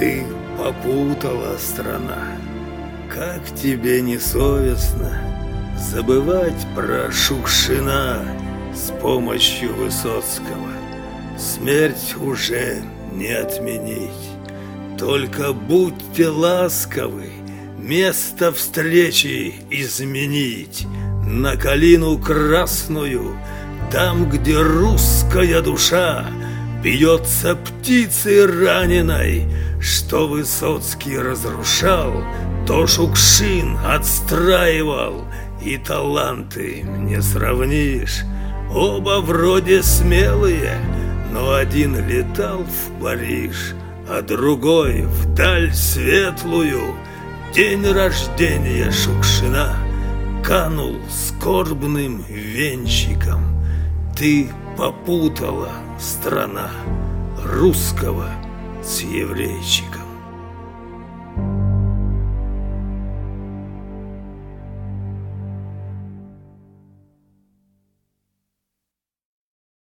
Ты попутала, страна. Как тебе не совестно забывать про Шукшина с помощью Высоцкого? Смерть уже не отменить. Только будьте ласковы место встречи изменить на калину красную, там, где русская душа бьется птицей раненой. Что Высоцкий разрушал, то Шукшин отстраивал, и таланты не сравнишь. Оба вроде смелые, но один летал в Париж, а другой вдаль светлую. День рождения Шукшина канул скорбным венчиком. Ты попутала, страна, русского с еврейчиком.